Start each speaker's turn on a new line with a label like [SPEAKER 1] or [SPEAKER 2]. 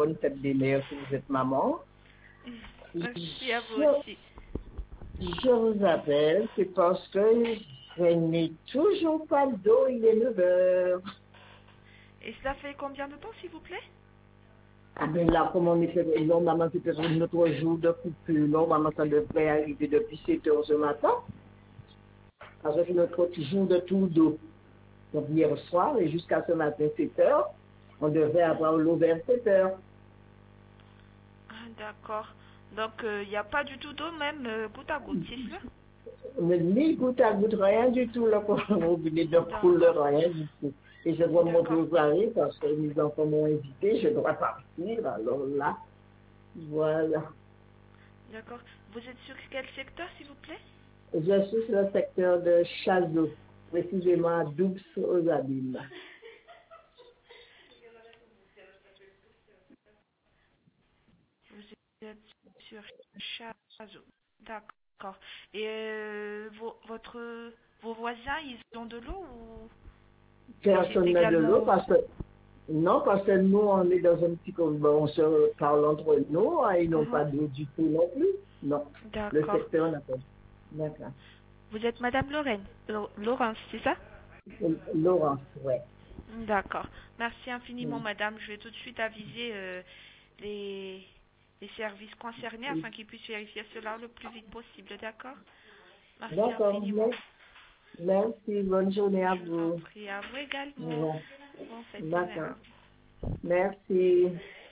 [SPEAKER 1] bonne fête des mères si vous êtes maman.
[SPEAKER 2] Merci à vous
[SPEAKER 1] Je,
[SPEAKER 2] aussi.
[SPEAKER 1] je vous appelle, c'est parce que je n'ai toujours pas d'eau, il est 9 heures.
[SPEAKER 2] Et cela fait combien de temps, s'il vous plaît?
[SPEAKER 1] Ah ben là, comme on est fait, normalement c'est peut-être notre jour de coupure, normalement ça devrait arriver depuis 7 heures ce matin, avec notre jour de tour d'eau. Donc hier soir et jusqu'à ce matin 7 heures, on devrait avoir l'eau vers 7 heures.
[SPEAKER 2] Ah, d'accord. Donc, il n'y a pas du tout d'eau, même goutte à goutte, c'est cela?
[SPEAKER 1] Mais ni goutte à goutte, rien du tout, là, pour robinet de
[SPEAKER 2] D'accord.
[SPEAKER 1] couleur, rien du tout. Et je dois monter
[SPEAKER 2] D'accord.
[SPEAKER 1] aux arrêts parce que mes enfants m'ont invité, je dois partir, alors là, voilà.
[SPEAKER 2] D'accord. Vous êtes sur quel secteur, s'il vous plaît?
[SPEAKER 1] Je suis sur le secteur de Chazot, précisément à Doubs aux Abîmes.
[SPEAKER 2] Vous êtes sur Chazot. D'accord. Et vos voisins, ils ont de l'eau ou c'est
[SPEAKER 1] Personne n'a de l'eau
[SPEAKER 2] également...
[SPEAKER 1] parce que, non, parce que nous, on est dans un petit, bon, on se parle entre nous, hein, ils n'ont
[SPEAKER 2] Mhm.
[SPEAKER 1] pas d'eau du tout non plus. Non, le
[SPEAKER 2] D'accord.
[SPEAKER 1] secteur n'a pas. D'accord.
[SPEAKER 2] Vous êtes Madame Lorraine, Laurence, c'est ça?
[SPEAKER 1] Laurence, ouais.
[SPEAKER 2] D'accord. Merci infiniment,
[SPEAKER 1] Mm.
[SPEAKER 2] Madame. Je vais tout de suite aviser les, les services concernés afin qu'ils puissent vérifier cela le plus vite possible. D'accord? Merci
[SPEAKER 1] D'accord,
[SPEAKER 2] infiniment.
[SPEAKER 1] merci, bonne journée à
[SPEAKER 2] Je vous en
[SPEAKER 1] vous.
[SPEAKER 2] prie. À vous également.
[SPEAKER 1] Ouais.
[SPEAKER 2] Bonne fête des mères.
[SPEAKER 1] D'accord, merci.